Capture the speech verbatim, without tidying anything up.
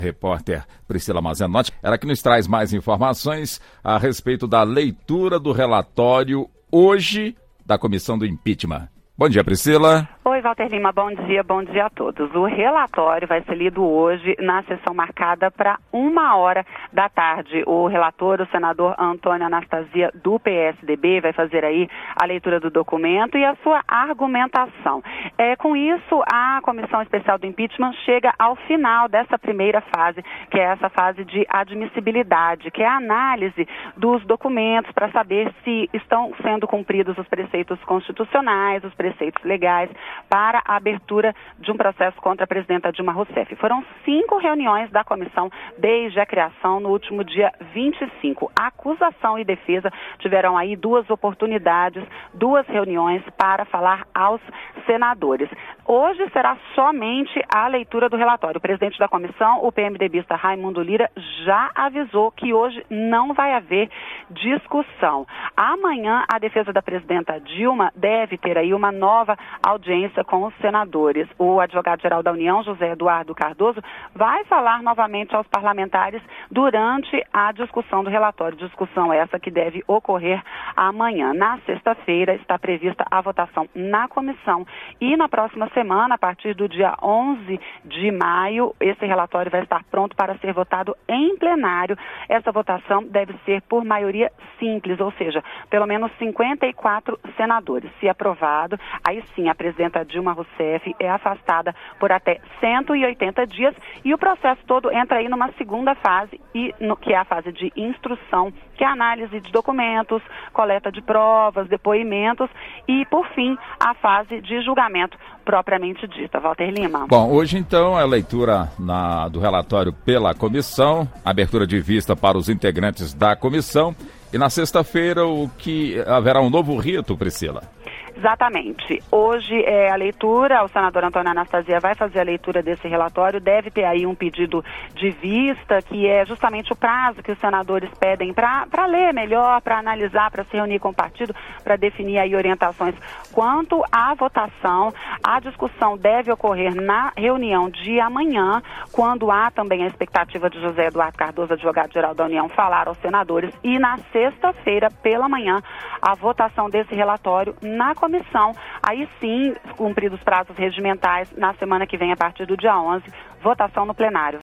Repórter Priscila Mazenotti, ela que nos traz mais informações a respeito da leitura do relatório hoje da Comissão do Impeachment. Bom dia, Priscila. Oi, Walter Lima, bom dia, bom dia a todos. O relatório vai ser lido hoje na sessão marcada para uma hora da tarde. O relator, o senador Antônio Anastasia, do P S D B, vai fazer aí a leitura do documento e a sua argumentação. É, com isso, a Comissão Especial do Impeachment chega ao final dessa primeira fase, que é essa fase de admissibilidade, que é a análise dos documentos para saber se estão sendo cumpridos os preceitos constitucionais, os preceitos legais, para a abertura de um processo contra a presidenta Dilma Rousseff. Foram cinco reuniões da comissão desde a criação no último dia vinte e cinco. A acusação e defesa tiveram aí duas oportunidades, duas reuniões para falar aos senadores. Hoje será somente a leitura do relatório. O presidente da comissão, o PMDBista Raimundo Lira, já avisou que hoje não vai haver discussão. Amanhã, a defesa da presidenta Dilma deve ter aí uma nova audiência com os senadores. O advogado-geral da União, José Eduardo Cardoso, vai falar novamente aos parlamentares durante a discussão do relatório. Discussão essa que deve ocorrer amanhã. Na sexta-feira está prevista a votação na comissão e na próxima semana, a partir do dia onze de maio, esse relatório vai estar pronto para ser votado em plenário. Essa votação deve ser por maioria simples, ou seja, pelo menos cinquenta e quatro senadores. Se aprovado, aí sim a presidenta Dilma Rousseff é afastada por até cento e oitenta dias e o processo todo entra aí numa segunda fase, e no, que é a fase de instrução, que é a análise de documentos, coleta de provas, depoimentos e, por fim, a fase de julgamento propriamente dita. Walter Lima. Bom, hoje então é a leitura na, do relatório pela comissão, abertura de vista para os integrantes da comissão e na sexta-feira o que haverá um novo rito, Priscila. Exatamente. Hoje é a leitura, o senador Antônio Anastasia vai fazer a leitura desse relatório, deve ter aí um pedido de vista, que é justamente o prazo que os senadores pedem para ler melhor, para analisar, para se reunir com o partido, para definir aí orientações quanto à votação. A discussão deve ocorrer na reunião de amanhã, quando há também a expectativa de José Eduardo Cardoso, advogado-geral da União, falar aos senadores, e na sexta-feira, pela manhã, a votação desse relatório na comissão. Aí sim, cumpridos os prazos regimentais, na semana que vem, a partir do dia onze, votação no plenário.